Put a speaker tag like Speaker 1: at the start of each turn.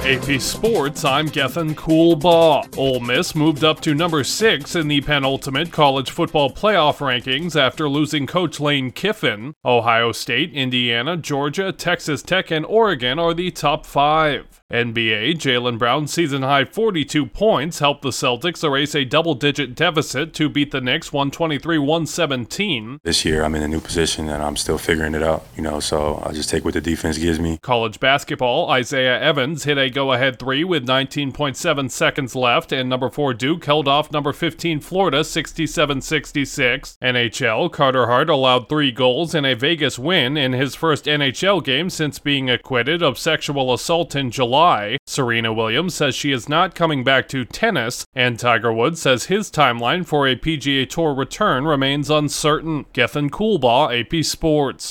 Speaker 1: AP Sports, I'm Gethin Coolbaugh. Ole Miss moved up to number 6 in the penultimate college football playoff rankings after losing coach Lane Kiffin. Ohio State, Indiana, Georgia, Texas Tech, and Oregon are the top 5. NBA, Jaylen Brown's season-high 42 points helped the Celtics erase a double-digit deficit to beat the Knicks 123-117.
Speaker 2: This year, I'm in a new position and I'm still figuring it out, so I just take what the defense gives me.
Speaker 1: College basketball, Isaiah Evans hit a go-ahead 3 with 19.7 seconds left, and number 4 Duke held off number 15 Florida 67-66. NHL, Carter Hart allowed 3 goals in a Vegas win in his first NHL game since being acquitted of sexual assault in July. Serena Williams says she is not coming back to tennis, and Tiger Woods says his timeline for a PGA Tour return remains uncertain. Gethin Coolbaugh, AP Sports.